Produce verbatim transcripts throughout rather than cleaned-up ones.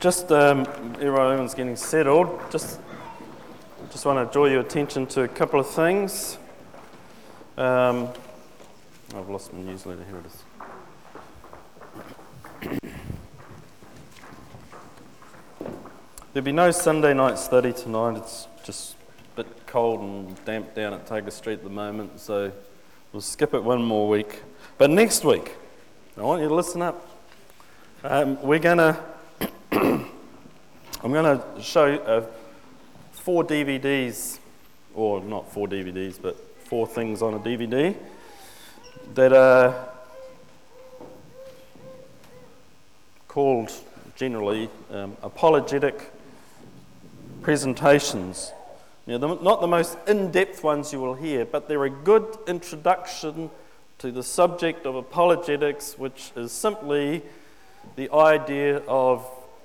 Just um, everyone's getting settled. Just, just want to draw your attention to a couple of things. Um, I've lost my newsletter. Here it is. There'll be no Sunday night study tonight. It's just a bit cold and damp down at Taker Street at the moment, so we'll skip it one more week. But next week, I want you to listen up. Um, we're going to, I'm going to show uh, four D V Ds, or not four D V Ds, but four things on a D V D that are called generally um, apologetic presentations. You know, not the most in-depth ones you will hear, but they're a good introduction to the subject of apologetics, which is simply the idea of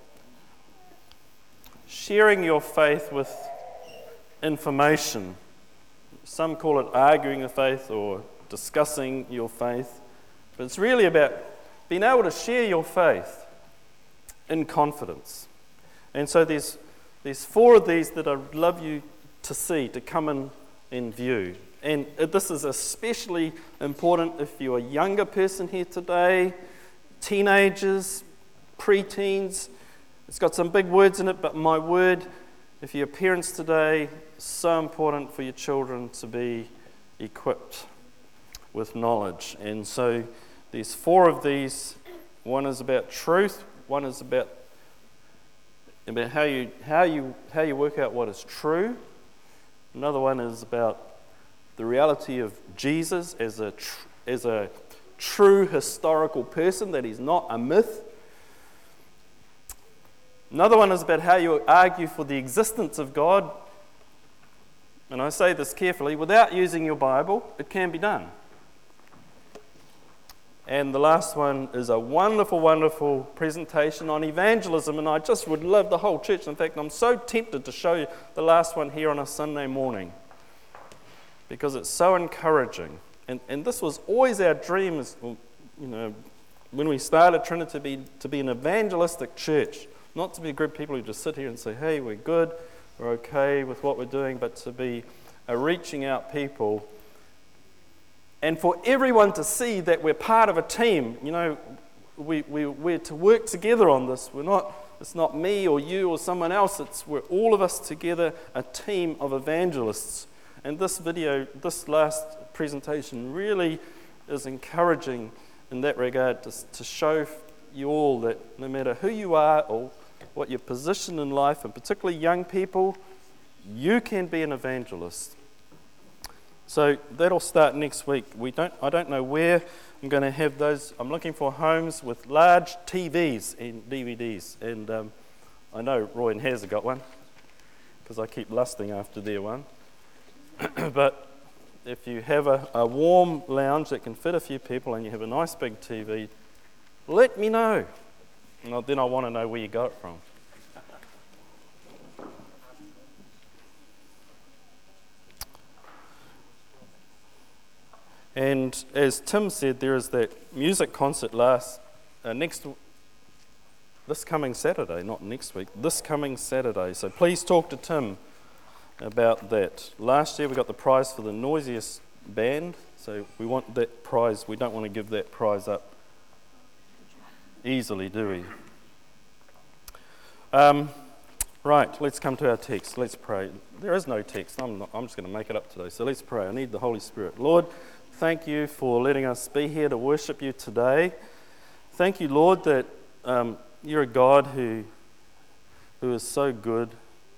sharing your faith with information. Some call it arguing the faith or discussing your faith, but it's really about being able to share your faith in confidence. And so there's there's four of these that I'd love you to see, to come in, in view. And this is especially important if you're a younger person here today, teenagers, pre-teens. It's got some big words in it, but my word, if you're parents today, so important for your children to be equipped with knowledge. And so there's four of these. One is about truth, one is about about how you how you how you work out what is true. Another one is about the reality of Jesus as a tr- as a true historical person, that he's not a myth. Another one is about how you argue for the existence of God. And I say this carefully, without using your Bible, it can be done. And the last one is a wonderful, wonderful presentation on evangelism, and I just would love the whole church. In fact, I'm so tempted to show you the last one here on a Sunday morning because it's so encouraging. And and this was always our dream, is, you know, when we started Trinity, to be, to be an evangelistic church, not to be a group of people who just sit here and say, hey, we're good, we're okay with what we're doing, but to be a reaching out people. And for everyone to see that we're part of a team. You know, we, we, we're to work together on this. We're not, it's not me or you or someone else. It's we're all of us together, a team of evangelists. And this video, this last presentation really is encouraging in that regard to, to show you all that no matter who you are or what your position in life, and particularly young people, you can be an evangelist. So that'll start next week. We don't. I don't know where I'm going to have those. I'm looking for homes with large T Vs and D V Ds. And um, I know Roy and Haz have got one because I keep lusting after their one. But if you have a, a warm lounge that can fit a few people and you have a nice big T V, let me know. And then I want to know where you got it from. And as Tim said, there is that music concert last uh, next this coming Saturday, not next week, this coming Saturday. So please talk to Tim about that. Last year we got the prize for the noisiest band, so we want that prize. We don't want to give that prize up easily, do we? Um, right, let's come to our text. Let's pray. There is no text. I'm, not, I'm just going to make it up today. So let's pray. I need the Holy Spirit. Lord, thank you for letting us be here to worship you today. Thank you, Lord, that um, you're a God who, who is so good.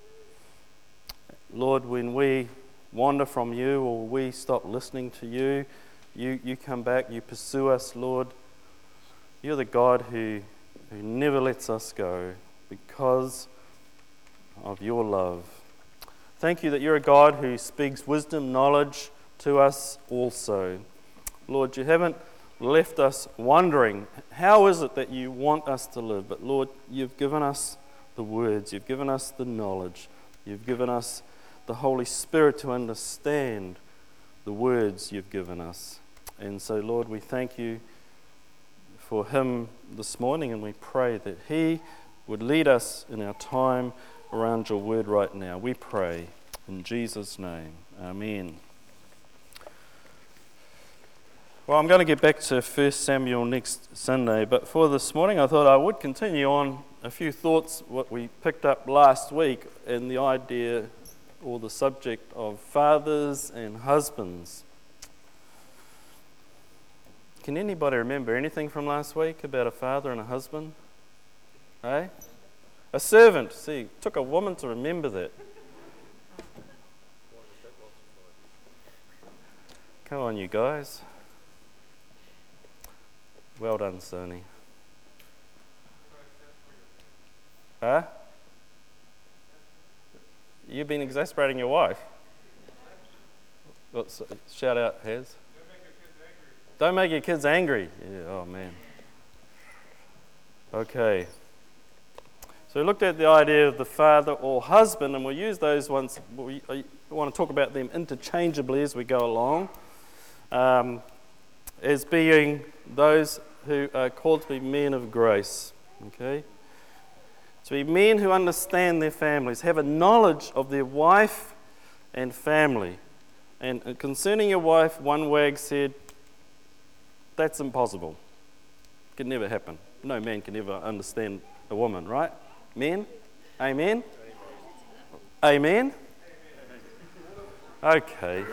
Lord, when we wander from you or we stop listening to you, you, you come back, you pursue us, Lord. You're the God who, who never lets us go because of your love. Thank you that you're a God who speaks wisdom, knowledge to us also. Lord, you haven't left us wondering, how is it that you want us to live? But Lord, you've given us the words, you've given us the knowledge, you've given us the Holy Spirit to understand the words you've given us. And so, Lord, we thank you for him this morning, and we pray that he would lead us in our time around your word right now. We pray in Jesus' name. Amen. Well, I'm going to get back to First Samuel next Sunday, but for this morning I thought I would continue on a few thoughts what we picked up last week in the idea or the subject of fathers and husbands. Can anybody remember anything from last week about a father and a husband? Eh? A servant. See, it took a woman to remember that. Come on, you guys. Well done, Sony. Huh? You've been exasperating your wife. Let's shout out, Haz. Don't make your kids angry. Yeah, oh man. Okay. So we looked at the idea of the father or husband, and we'll use those ones. We want to talk about them interchangeably as we go along, um, as being those who are called to be men of grace. Okay? To be men who understand their families, have a knowledge of their wife and family. And concerning your wife, one wag said, that's impossible. It can never happen. No man can ever understand a woman, right? Men? Amen? Amen? Okay.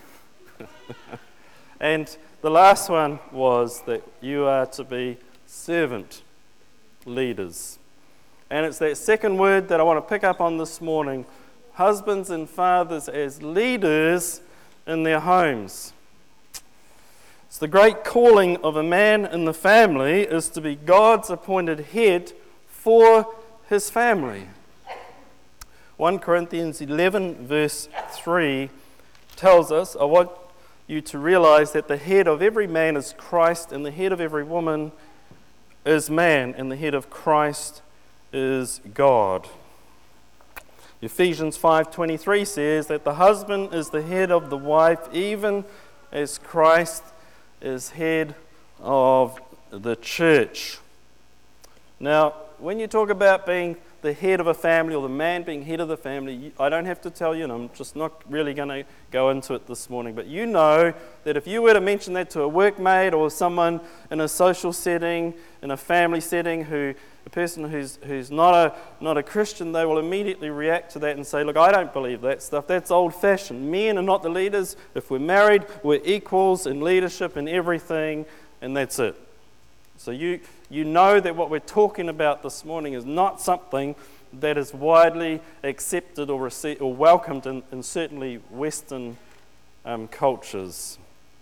And the last one was that you are to be servant leaders. And it's that second word that I want to pick up on this morning. Husbands and fathers as leaders in their homes. It's the great calling of a man in the family is to be God's appointed head for his family. First Corinthians eleven verse three tells us, I want you to realize that the head of every man is Christ, and the head of every woman is man, and the head of Christ is God. Ephesians five twenty-three says that the husband is the head of the wife, even as Christ is head of the church. Now, when you talk about being the head of a family, or the man being head of the family, I don't have to tell you, and I'm just not really going to go into it this morning, but you know that if you were to mention that to a workmate or someone in a social setting, in a family setting, who a person who's who's not a not a Christian, they will immediately react to that and say, look, I don't believe that stuff. That's old-fashioned. Men are not the leaders. If we're married, we're equals in leadership and everything, and that's it. So you you know that what we're talking about this morning is not something that is widely accepted or received or welcomed in, in certainly Western um, cultures.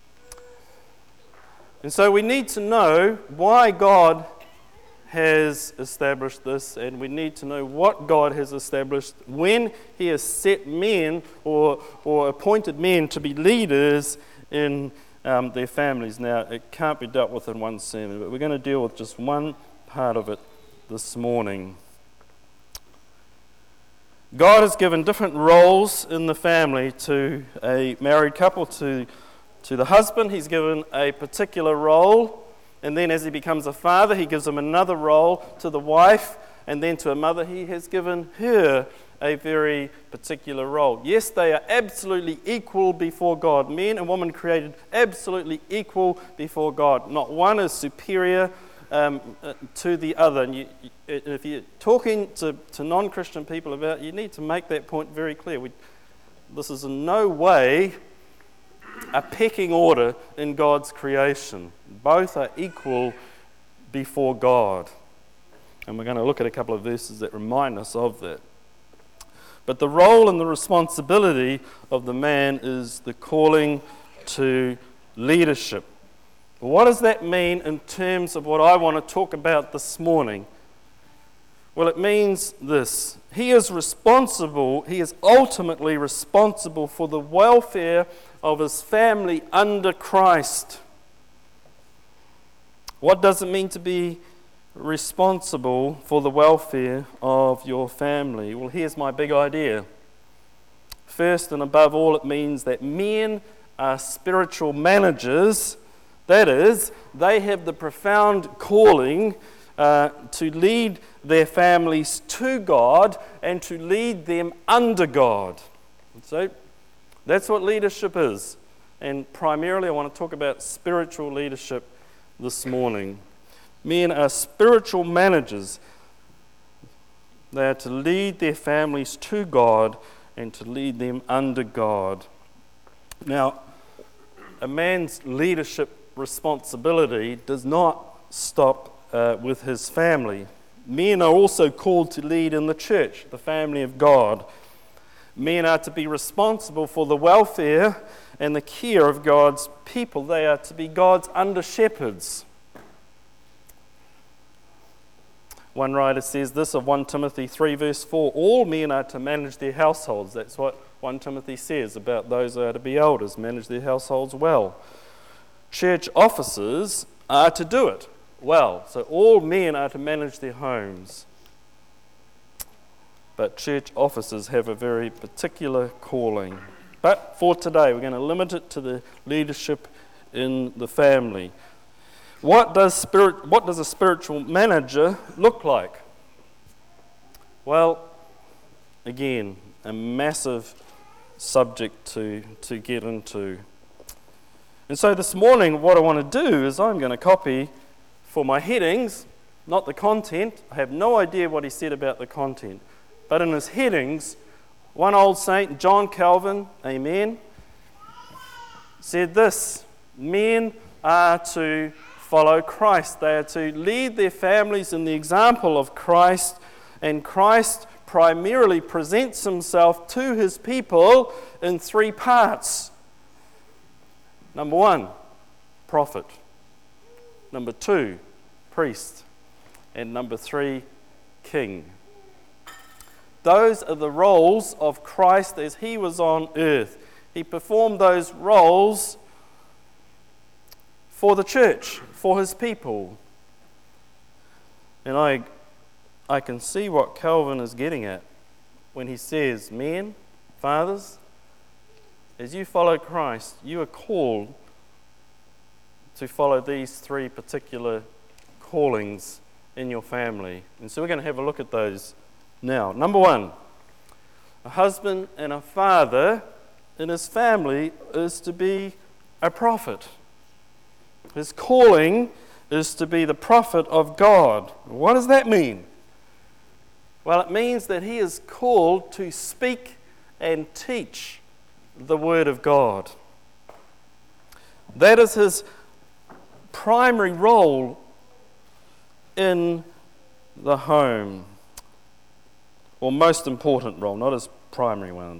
And so we need to know why God has established this, and we need to know what God has established when He has set men or or appointed men to be leaders in um, their families. Now, it can't be dealt with in one sermon, but we're going to deal with just one part of it this morning. God has given different roles in the family to a married couple. To, to the husband, He's given a particular role. And then as he becomes a father, he gives him another role. To the wife, and then to a mother, he has given her a very particular role. Yes, they are absolutely equal before God. Men and women created absolutely equal before God. Not one is superior um, uh, to the other. And you, you, if you're talking to, to non-Christian people about it, you need to make that point very clear. We, this is in no way a pecking order in God's creation. Both are equal before God. And we're going to look at a couple of verses that remind us of that. But the role and the responsibility of the man is the calling to leadership. What does that mean in terms of what I want to talk about this morning? Well, it means this. He is responsible, he is ultimately responsible for the welfare of his family under Christ. What does it mean to be responsible for the welfare of your family? Well, here's my big idea. First and above all, it means that men are spiritual managers. That is, they have the profound calling uh, to lead their families to God and to lead them under God. So that's what leadership is. And primarily I want to talk about spiritual leadership this morning. Men are spiritual managers. They are to lead their families to God and to lead them under God. Now, a man's leadership responsibility does not stop uh, with his family. Men are also called to lead in the church, the family of God. Men are to be responsible for the welfare and the care of God's people. They are to be God's under-shepherds. One writer says this of First Timothy three verse four, all men are to manage their households. That's what First Timothy says about those who are to be elders, manage their households well. Church officers are to do it well. So all men are to manage their homes. But church officers have a very particular calling. But for today, we're going to limit it to the leadership in the family. What does spirit, what does a spiritual manager look like? Well, again, a massive subject to, to get into. And so this morning, what I want to do is I'm going to copy for my headings, not the content. I have no idea what he said about the content. But in his headings, one old saint, John Calvin, amen, said this: men are to follow Christ. They are to lead their families in the example of Christ, and Christ primarily presents himself to his people in three parts. Number one, prophet. Number two, priest. And number three, king. Those are the roles of Christ as he was on earth. He performed those roles for the church, for his people. And I, I can see what Calvin is getting at when he says, men, fathers, as you follow Christ, you are called to follow these three particular callings in your family. And so we're going to have a look at those now. Number one, a husband and a father in his family is to be a prophet. His calling is to be the prophet of God. What does that mean? Well, it means that he is called to speak and teach the Word of God. That is his primary role in the home, or most important role, not his primary one.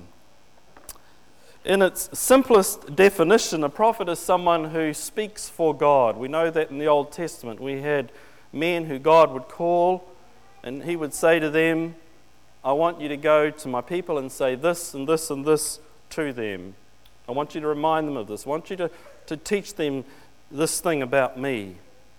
In its simplest definition, a prophet is someone who speaks for God. We know that in the Old Testament we had men who God would call, and he would say to them, I want you to go to my people and say this and this and this to them. I want you to remind them of this. I want you to, to teach them this thing about me.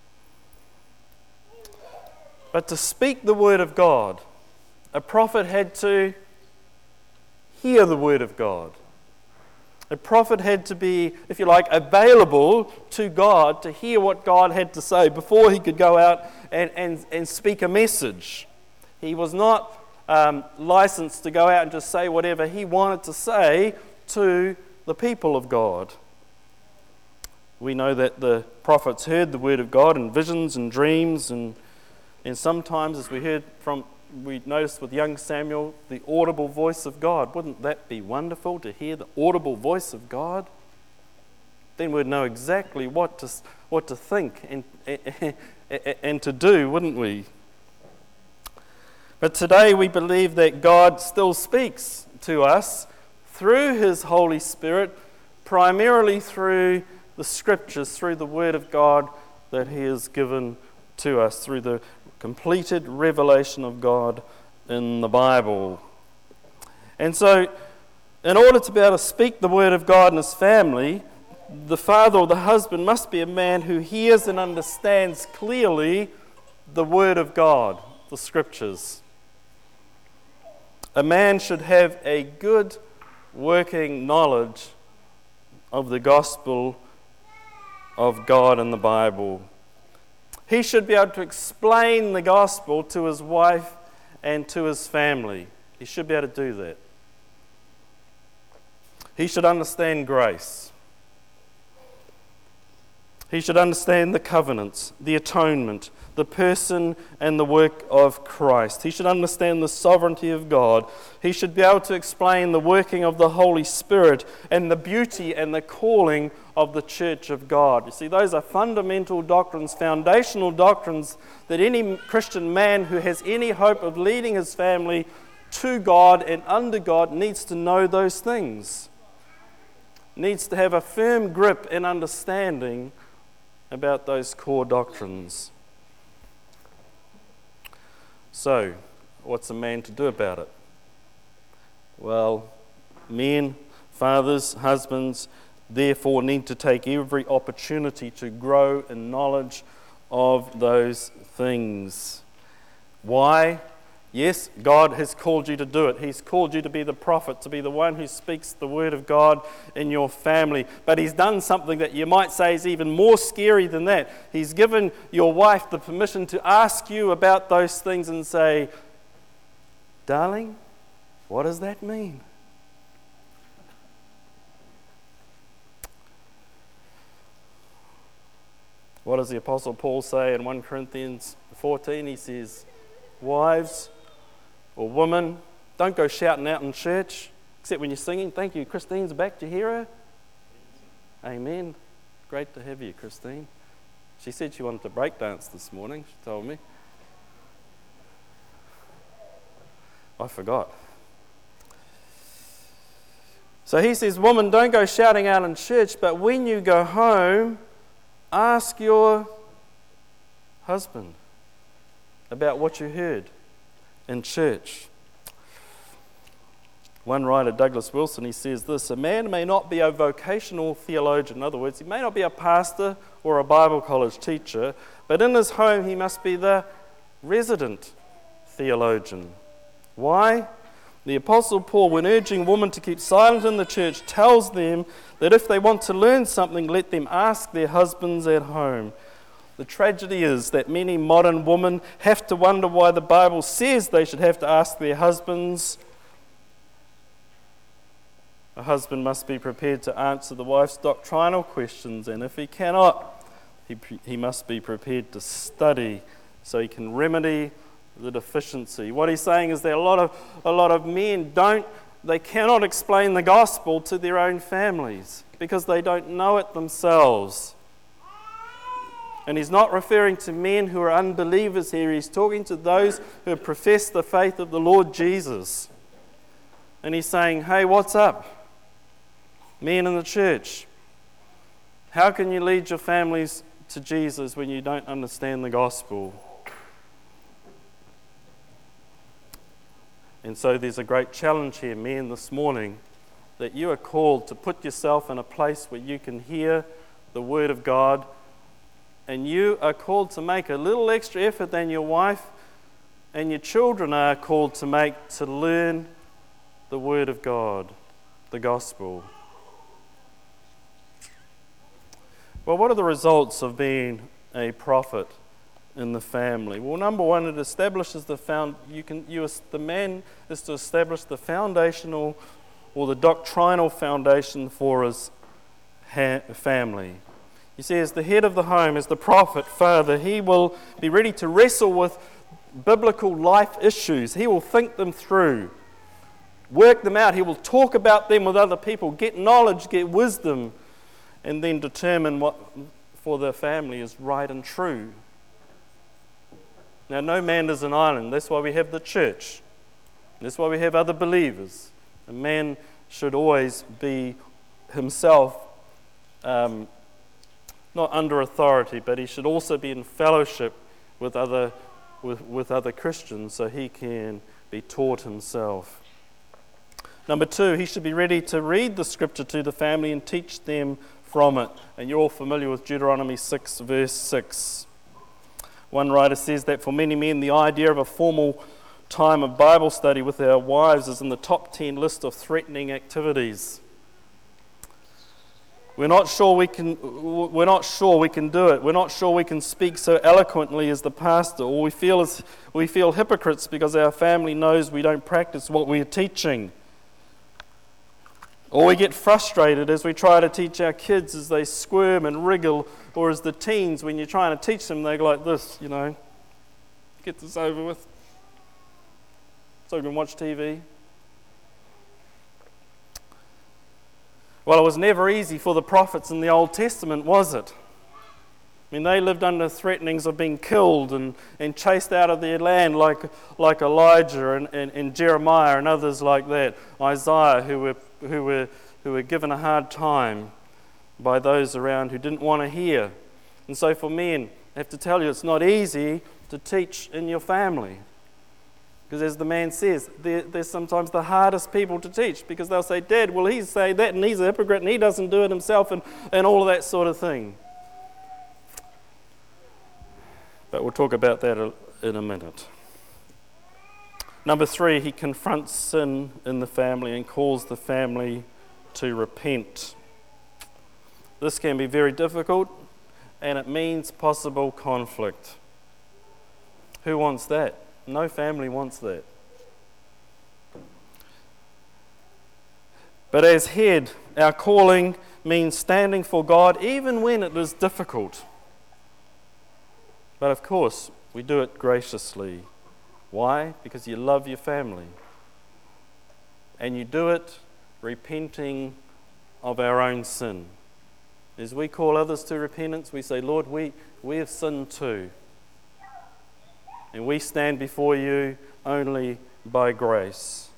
But to speak the word of God, a prophet had to hear the word of God. A prophet had to be, if you like, available to God to hear what God had to say before he could go out and, and, and speak a message. He was not um, licensed to go out and just say whatever he wanted to say to the people of God. We know that the prophets heard the word of God in visions and dreams, and, and sometimes, as we heard from we noticed with young Samuel, the audible voice of God. Wouldn't that be wonderful to hear the audible voice of God? Then we'd know exactly what to what to think and and to do, wouldn't we? But today we believe that God still speaks to us through His Holy Spirit, primarily through the Scriptures, through the Word of God that He has given to us, through the completed revelation of God in the Bible. And so, in order to be able to speak the word of God in his family, the father or the husband must be a man who hears and understands clearly the word of God, the Scriptures. A man should have a good working knowledge of the gospel of God in the Bible. He should be able to explain the gospel to his wife and to his family. He should be able to do that. He should understand grace. He should understand the covenants, the atonement, the person and the work of Christ. He should understand the sovereignty of God. He should be able to explain the working of the Holy Spirit and the beauty and the calling of the church of God. You see, those are fundamental doctrines, foundational doctrines that any Christian man who has any hope of leading his family to God and under God needs to know those things. Needs to have a firm grip and understanding about those core doctrines. So, what's a man to do about it? Well, men, fathers, husbands, therefore need to take every opportunity to grow in knowledge of those things. Why? Yes, God has called you to do it. He's called you to be the prophet, to be the one who speaks the word of God in your family. But He's done something that you might say is even more scary than that. He's given your wife the permission to ask you about those things and say, "Darling, what does that mean?" What does the Apostle Paul say in First Corinthians fourteen? He says, "Wives or women, don't go shouting out in church, except when you're singing." Thank you. Christine's back. Did you hear her? Amen. Great to have you, Christine. She said she wanted to break dance this morning, she told me. I forgot. So he says, woman, don't go shouting out in church, but when you go home, ask your husband about what you heard in church. One writer, Douglas Wilson, he says this: a man may not be a vocational theologian, in other words, he may not be a pastor or a Bible college teacher, but in his home he must be the resident theologian. Why? The Apostle Paul, when urging women to keep silent in the church, tells them that if they want to learn something, let them ask their husbands at home. The tragedy is that many modern women have to wonder why the Bible says they should have to ask their husbands. A husband must be prepared to answer the wife's doctrinal questions, and if he cannot, he, he must be prepared to study so he can remedy the deficiency. What he's saying is that a lot of a lot of men don't, they cannot explain the gospel to their own families because they don't know it themselves. And he's not referring to men who are unbelievers here. He's talking to those who profess the faith of the Lord Jesus. And he's saying, hey, what's up? Men in the church, how can you lead your families to Jesus when you don't understand the gospel? And so there's a great challenge here, men, this morning, that you are called to put yourself in a place where you can hear the word of God, and you are called to make a little extra effort than your wife and your children are called to make to learn the word of God, the gospel. Well, what are the results of being a prophet in the family? Well, number one, it establishes the found. You can. You the man is to establish the foundational, or the doctrinal foundation for his ha- family. You see, as the head of the home, as the prophet, father, he will be ready to wrestle with biblical life issues. He will think them through, work them out. He will talk about them with other people, get knowledge, get wisdom, and then determine what for the family is right and true. Now, no man is an island. That's why we have the church. That's why we have other believers. A man should always be himself um, not under authority, but he should also be in fellowship with other with, with other Christians so he can be taught himself. Number two, he should be ready to read the scripture to the family and teach them from it. And you're all familiar with Deuteronomy six, verse six. One writer says that for many men, the idea of a formal time of Bible study with our wives is in the top ten list of threatening activities. We're not sure we can, we're not sure we can do it. We're not sure we can speak so eloquently as the pastor, or we feel as we feel hypocrites because our family knows we don't practice what we're teaching. Or we get frustrated as we try to teach our kids as they squirm and wriggle, or as the teens, when you're trying to teach them, they go like this, you know, get this over with so we can watch T V. Well, it was never easy for the prophets in the Old Testament, was it? I mean, they lived under threatenings of being killed and, and chased out of their land like, like Elijah and, and, and Jeremiah and others like that, Isaiah, who were, who were, who were given a hard time by those around who didn't want to hear. And so for men, I have to tell you, it's not easy to teach in your family. Because as the man says, they're, they're sometimes the hardest people to teach, because they'll say, Dad, well, he's saying that and he's a hypocrite and he doesn't do it himself, and, and all of that sort of thing. But we'll talk about that in a minute. Number three, he confronts sin in the family and calls the family to repent. This can be very difficult, and it means possible conflict. Who wants that? No family wants that. But as head, our calling means standing for God even when it is difficult. But of course, we do it graciously. Why? Because you love your family. And you do it repenting of our own sin. As we call others to repentance, we say, Lord, we, we have sinned too. And we stand before you only by grace.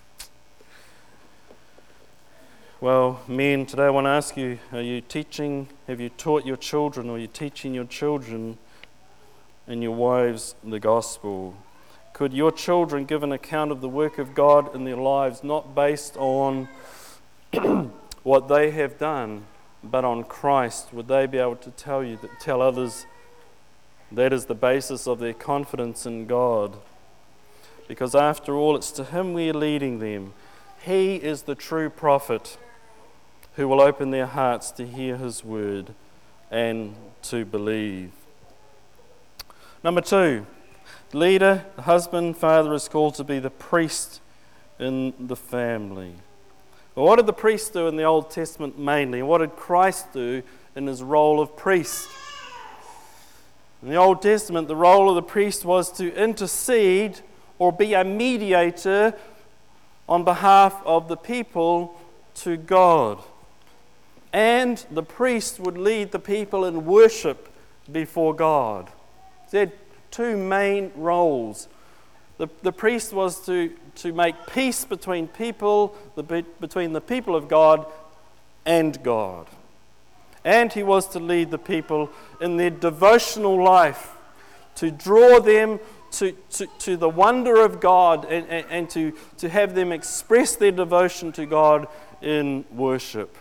Well, men, today I want to ask you, are you teaching, have you taught your children, or are you teaching your children and your wives the gospel? Could your children give an account of the work of God in their lives, not based on what they have done, but on Christ? Would they be able to tell you, that, tell others, that is the basis of their confidence in God? Because after all, it's to Him we are leading them. He is the true prophet who will open their hearts to hear His word and to believe. Number two, leader, the husband, father is called to be the priest in the family. Well, what did the priest do in the Old Testament mainly? What did Christ do in His role of priest? In the Old Testament, the role of the priest was to intercede or be a mediator on behalf of the people to God. And the priest would lead the people in worship before God. He had two main roles. The, the priest was to, to make peace between people, the, between the people of God and God. And he was to lead the people in their devotional life, to draw them to, to, to the wonder of God, and, and, and to, to have them express their devotion to God in worship.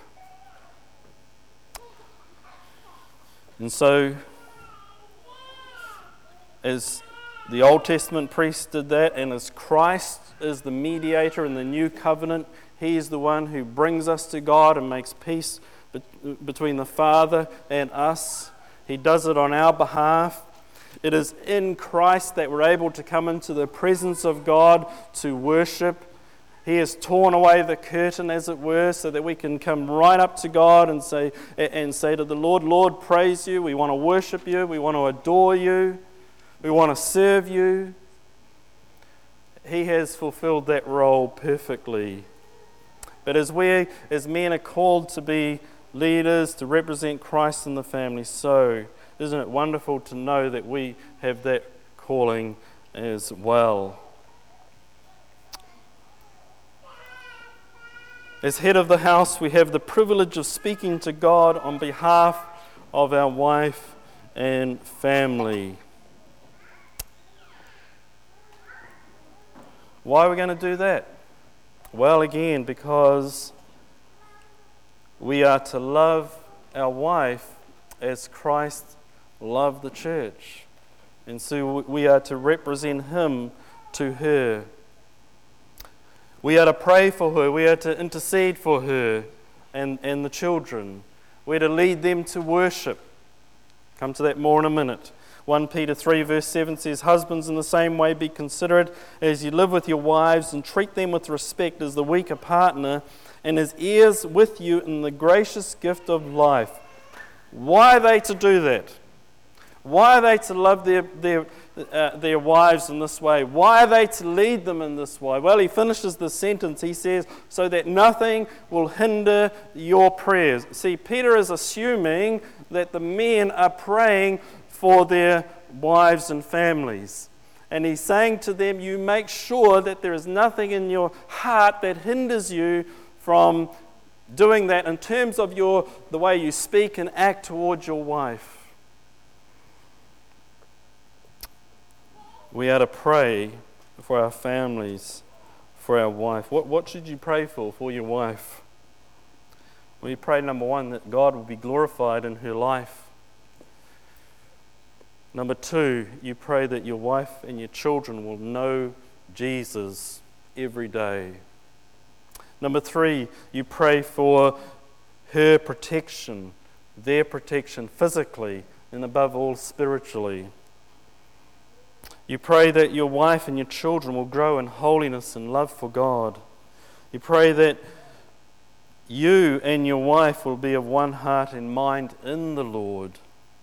And so, as the Old Testament priests did that, and as Christ is the mediator in the new covenant, He is the one who brings us to God and makes peace between the Father and us. He does it on our behalf. It is in Christ that we're able to come into the presence of God to worship. He has torn away the curtain, as it were, so that we can come right up to God and say and say to the Lord, Lord, praise you. We want to worship you. We want to adore you. We want to serve you. He has fulfilled that role perfectly. But as we, as men, are called to be leaders, to represent Christ in the family, so isn't it wonderful to know that we have that calling as well? As head of the house, we have the privilege of speaking to God on behalf of our wife and family. Why are we going to do that? Well, again, because we are to love our wife as Christ loved the church. And so we are to represent Him to her. We are to pray for her. We are to intercede for her and, and the children. We're to lead them to worship. Come to that more in a minute. First Peter three verse seven says, "Husbands, in the same way be considerate as you live with your wives, and treat them with respect as the weaker partner, and as heirs with you in the gracious gift of life." Why are they to do that? Why are they to love their, their, uh, their wives in this way? Why are they to lead them in this way? Well, he finishes the sentence. He says, so that nothing will hinder your prayers. See, Peter is assuming that the men are praying for their wives and families. And he's saying to them, you make sure that there is nothing in your heart that hinders you from doing that in terms of your the way you speak and act towards your wife. We are to pray for our families, for our wife. What, what should you pray for, for your wife? Well, you pray, number one, that God will be glorified in her life. Number two, you pray that your wife and your children will know Jesus every day. Number three, you pray for her protection, their protection physically and above all spiritually. You pray that your wife and your children will grow in holiness and love for God. You pray that you and your wife will be of one heart and mind in the Lord.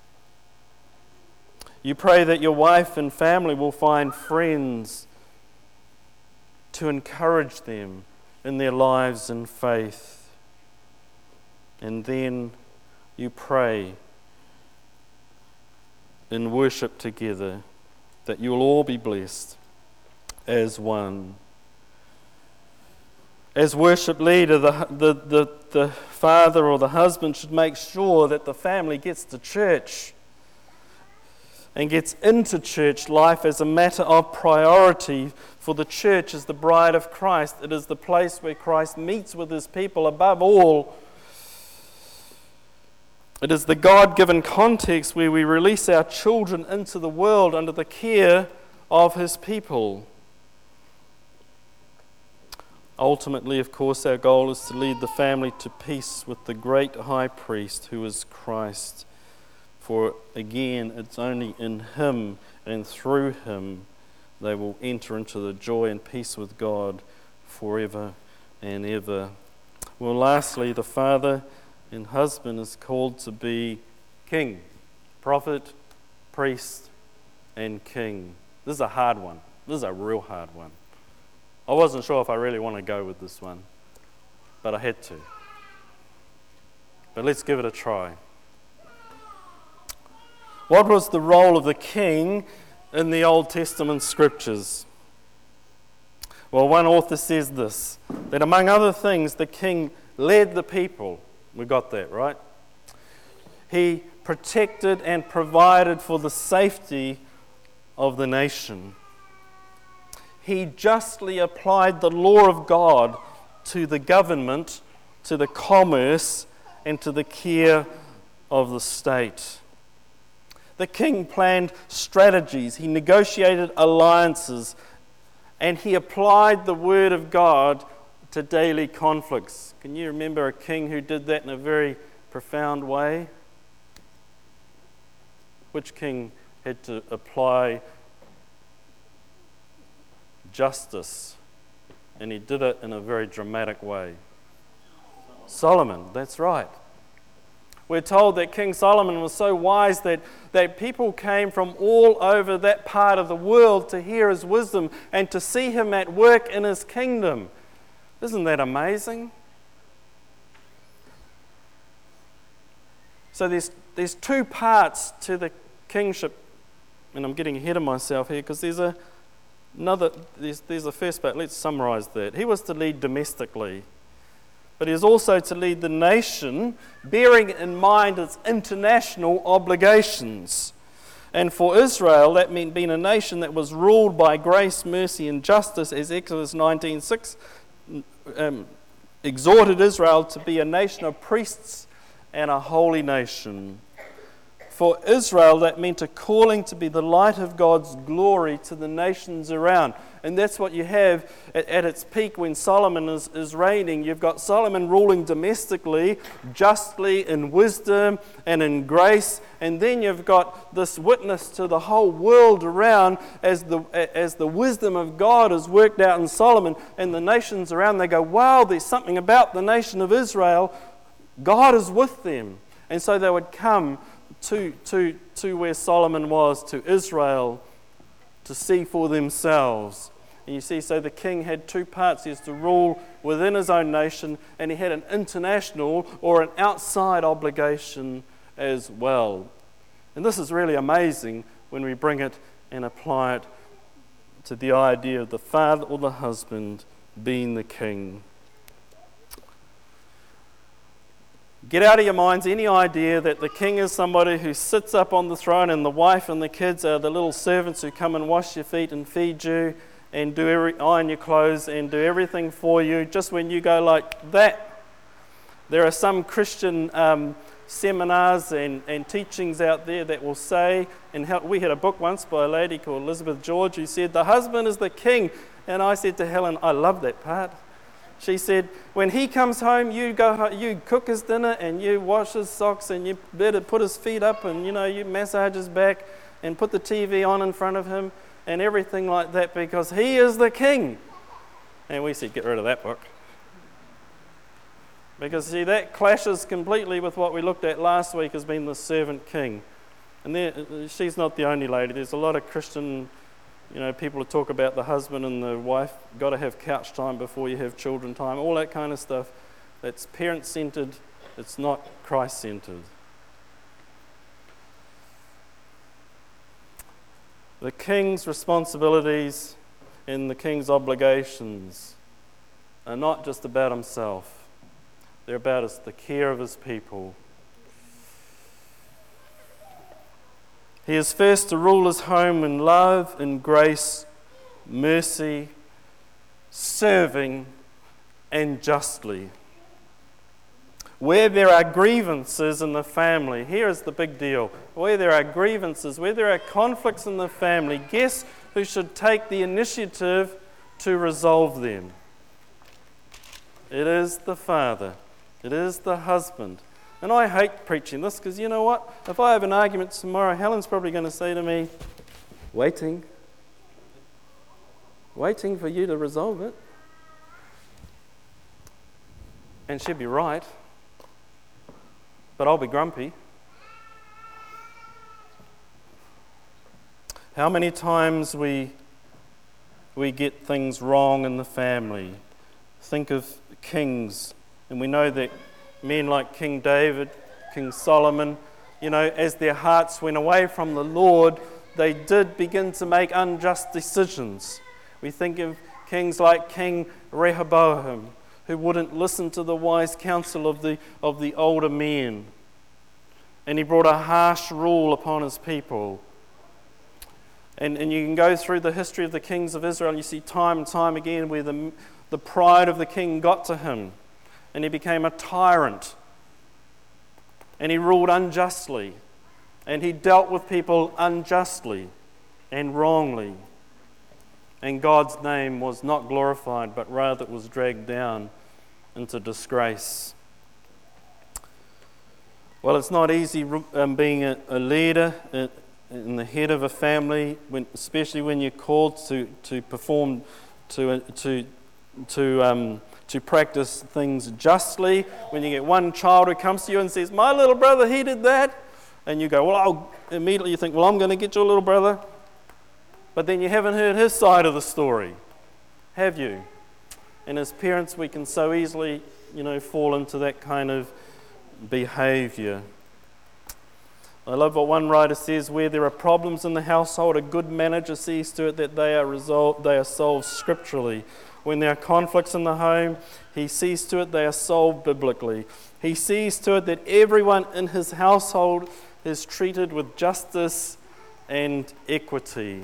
You pray that your wife and family will find friends to encourage them in their lives and faith. And then you pray in worship together that you will all be blessed as one. As worship leader, the, the, the, the father or the husband should make sure that the family gets to church and gets into church life as a matter of priority, for the church is the bride of Christ. It is the place where Christ meets with his people above all. It is the God-given context where we release our children into the world under the care of his people. Ultimately, of course, our goal is to lead the family to peace with the great high priest who is Christ. For again, it's only in him and through him they will enter into the joy and peace with God forever and ever. Well, lastly, the father and husband is called to be king, prophet, priest, and king. This is a hard one. This is a real hard one. I wasn't sure if I really want to go with this one, but I had to. But let's give it a try. What was the role of the king in the Old Testament scriptures? Well, one author says this, that among other things, the king led the people. We got that, right? He protected and provided for the safety of the nation. He justly applied the law of God to the government, to the commerce, and to the care of the state. The king planned strategies, he negotiated alliances, and he applied the word of God to daily conflicts. Can you remember a king who did that in a very profound way? Which king had to apply justice, and he did it in a very dramatic way? Solomon, that's right. We're told that King Solomon was so wise that, that people came from all over that part of the world to hear his wisdom and to see him at work in his kingdom. Isn't that amazing? So there's, there's two parts to the kingship, and I'm getting ahead of myself here because there's a, another, there's, there's a first part. Let's summarize that. He was to lead domestically, but he is also to lead the nation, bearing in mind its international obligations. And for Israel, that meant being a nation that was ruled by grace, mercy, and justice, as Exodus nineteen six um, exhorted Israel to be a nation of priests and a holy nation. for Israel, that meant a calling to be the light of God's glory to the nations around. And that's what you have at, at its peak when Solomon is, is reigning. You've got Solomon ruling domestically, justly, in wisdom and in grace. And then you've got this witness to the whole world around as the, as the wisdom of God is worked out in Solomon. And the nations around, they go, wow, there's something about the nation of Israel. God is with them. And so they would come to, to, to where Solomon was, to Israel, to see for themselves. And you see, so the king had two parts. He has to rule within his own nation, and he had an international or an outside obligation as well. And this is really amazing when we bring it and apply it to the idea of the father or the husband being the king. Get out of your minds any idea that the king is somebody who sits up on the throne and the wife and the kids are the little servants who come and wash your feet and feed you and do every, iron your clothes and do everything for you just when you go like that. There are some Christian um, seminars and, and teachings out there that will say, and how, we had a book once by a lady called Elizabeth George who said, the husband is the king. And I said to Helen, I love that part. She said, when he comes home, you go, you cook his dinner and you wash his socks and you better put his feet up and, you know, you massage his back and put the T V on in front of him and everything like that because he is the king. And we said, get rid of that book. Because, see, that clashes completely with what we looked at last week as being the servant king. And there, she's not the only lady. There's a lot of Christian You know, people talk about the husband and the wife, got to have couch time before you have children time, all that kind of stuff. That's parent-centered, it's not Christ-centered. The king's responsibilities and the king's obligations are not just about himself. They're about his, the care of his people. He is first to rule his home in love, in grace, mercy, serving, and justly. Where there are grievances in the family, here is the big deal. Where there are grievances, where there are conflicts in the family, guess who should take the initiative to resolve them? It is the father. It is the husband. And I hate preaching this because you know what? If I have an argument tomorrow, Helen's probably going to say to me, waiting, waiting for you to resolve it. And she'd be right, but I'll be grumpy. How many times we we get things wrong in the family? Think of kings, and we know that men like King David, King Solomon, you know, as their hearts went away from the Lord, they did begin to make unjust decisions. We think of kings like King Rehoboam, who wouldn't listen to the wise counsel of the of the older men. And he brought a harsh rule upon his people. And, and you can go through the history of the kings of Israel and you see time and time again where the, the pride of the king got to him. And he became a tyrant. And he ruled unjustly. And he dealt with people unjustly and wrongly. And God's name was not glorified, but rather it was dragged down into disgrace. Well, it's not easy um, being a, a leader uh, and the head of a family, when, especially when you're called to, to perform, to, uh, to, to, um, to practice things justly. When you get one child who comes to you and says, my little brother, he did that. And you go, well, I'll, immediately you think, well, I'm going to get your little brother. But then you haven't heard his side of the story, have you? And as parents, we can so easily, you know, fall into that kind of behavior. I love what one writer says, where there are problems in the household, a good manager sees to it that they are resolved, they are solved scripturally. When there are conflicts in the home, he sees to it they are solved biblically. He sees to it that everyone in his household is treated with justice and equity.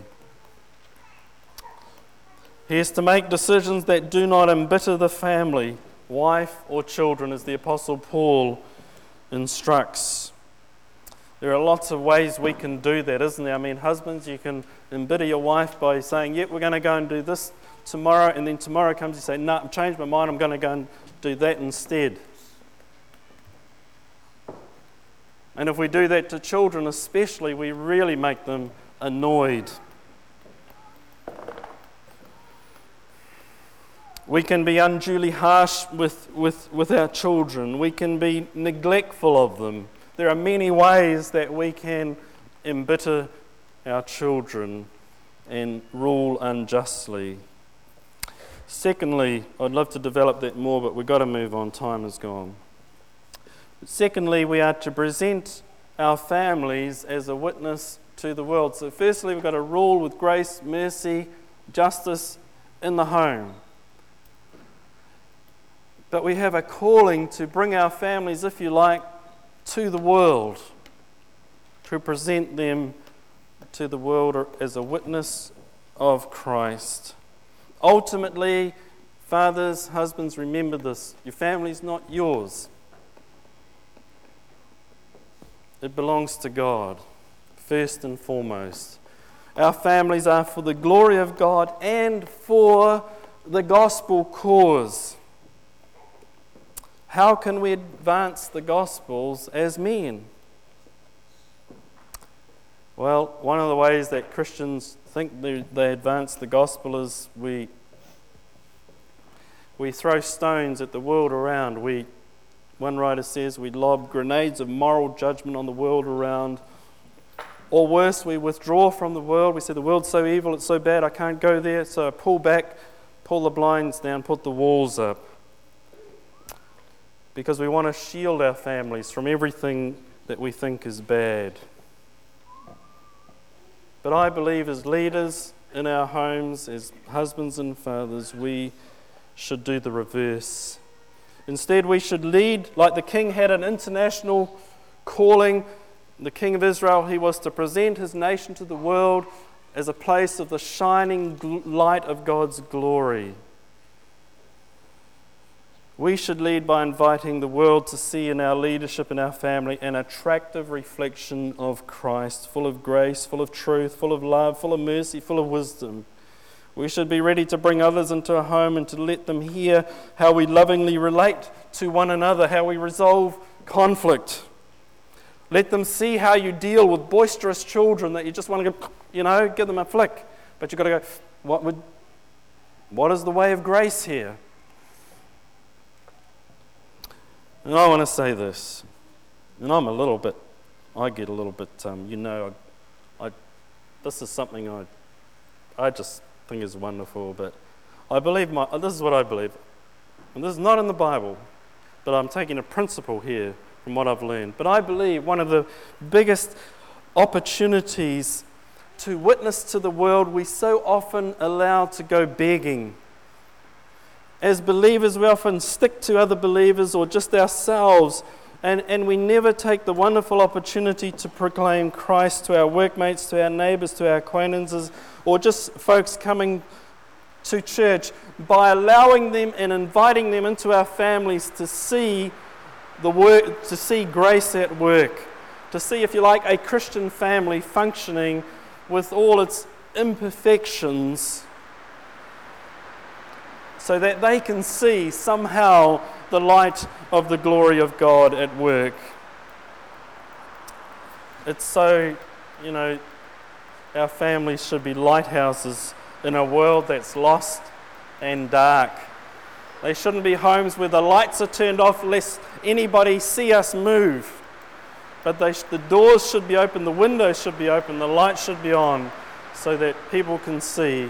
He is to make decisions that do not embitter the family, wife or children, as the Apostle Paul instructs. There are lots of ways we can do that, isn't there? I mean, husbands, you can embitter your wife by saying, yep, we're going to go and do this tomorrow, and then tomorrow comes, you say, no, I've changed my mind, I'm going to go and do that instead. And if we do that to children especially, we really make them annoyed. We can be unduly harsh with, with, with our children. We can be neglectful of them. There are many ways that we can embitter our children and rule unjustly. Secondly, I'd love to develop that more, but we've got to move on. Time is gone. Secondly, we are to present our families as a witness to the world. So firstly, we've got to rule with grace, mercy, justice in the home. But we have a calling to bring our families, if you like, to the world, to present them to the world as a witness of Christ. Ultimately, fathers, husbands, remember this. Your family's not yours. It belongs to God, first and foremost. Our families are for the glory of God and for the gospel cause. How can we advance the Gospels as men? Well, one of the ways that Christians think they, they advance the Gospel is we, we throw stones at the world around. We, one writer says we lob grenades of moral judgment on the world around. Or worse, we withdraw from the world. We say the world's so evil, it's so bad, I can't go there, so I pull back, pull the blinds down, put the walls up. Because we want to shield our families from everything that we think is bad. But I believe as leaders in our homes, as husbands and fathers, we should do the reverse. Instead, we should lead like the king had an international calling. The king of Israel, he was to present his nation to the world as a place of the shining light of God's glory. We should lead by inviting the world to see in our leadership and our family an attractive reflection of Christ, full of grace, full of truth, full of love, full of mercy, full of wisdom. We should be ready to bring others into our home and to let them hear how we lovingly relate to one another, how we resolve conflict. Let them see how you deal with boisterous children that you just want to go, you know, give them a flick. But you've got to go, what would, what is the way of grace here? And I want to say this, and I'm a little bit, I get a little bit, um, you know, I, I, this is something I, I just think is wonderful, but I believe my, this is what I believe, and this is not in the Bible, but I'm taking a principle here from what I've learned. But I believe one of the biggest opportunities to witness to the world we so often allow to go begging. As believers, we often stick to other believers or just ourselves, and, and we never take the wonderful opportunity to proclaim Christ to our workmates, to our neighbours, to our acquaintances, or just folks coming to church by allowing them and inviting them into our families to see the work, to see grace at work, to see, if you like, a Christian family functioning with all its imperfections, so that they can see somehow the light of the glory of God at work. It's so, you know, our families should be lighthouses in a world that's lost and dark. They shouldn't be homes where the lights are turned off lest anybody see us move. But they sh- the doors should be open, the windows should be open, the lights should be on, so that people can see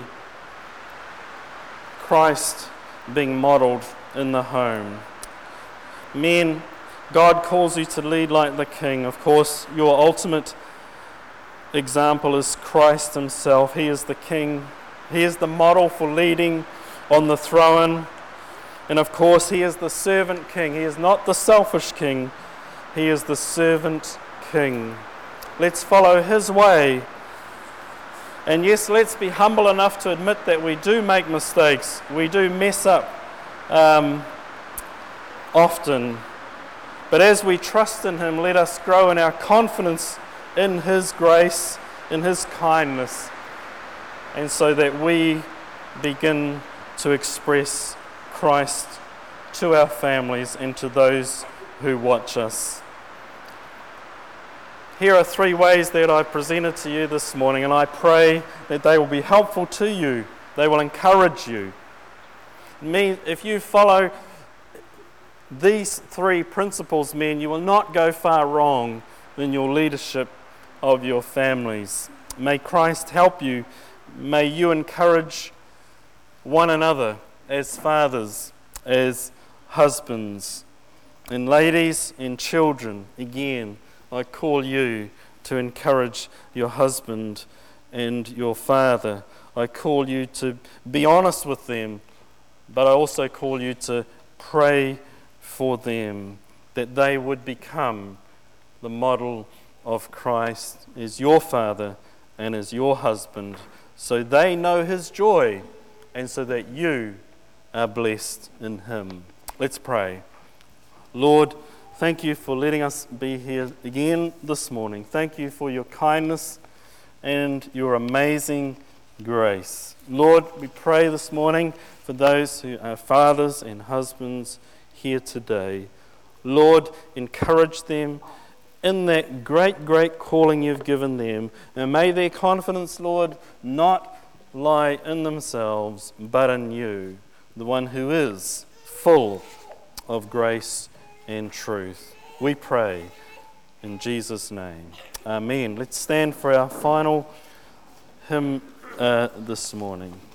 Christ being modelled in the home. Men, God calls you to lead like the King. Of course, your ultimate example is Christ himself. He is the King. He is the model for leading on the throne. And of course, he is the servant King. He is not the selfish King. He is the servant King. Let's follow his way. And yes, let's be humble enough to admit that we do make mistakes. We do mess up um, often. But as we trust in him, let us grow in our confidence in his grace, in his kindness, and so that we begin to express Christ to our families and to those who watch us. Here are three ways that I presented to you this morning, and I pray that they will be helpful to you. They will encourage you. Me, if you follow these three principles, men, you will not go far wrong in your leadership of your families. May Christ help you. May you encourage one another as fathers, as husbands, and ladies and children. Again, I call you to encourage your husband and your father. I call you to be honest with them, but I also call you to pray for them, that they would become the model of Christ as your father and as your husband, so they know his joy and so that you are blessed in him. Let's pray. Lord, thank you for letting us be here again this morning. Thank you for your kindness and your amazing grace. Lord, we pray this morning for those who are fathers and husbands here today. Lord, encourage them in that great, great calling you've given them. And may their confidence, Lord, not lie in themselves, but in you, the one who is full of grace and truth. We pray in Jesus' name. Amen. Let's stand for our final hymn uh, this morning.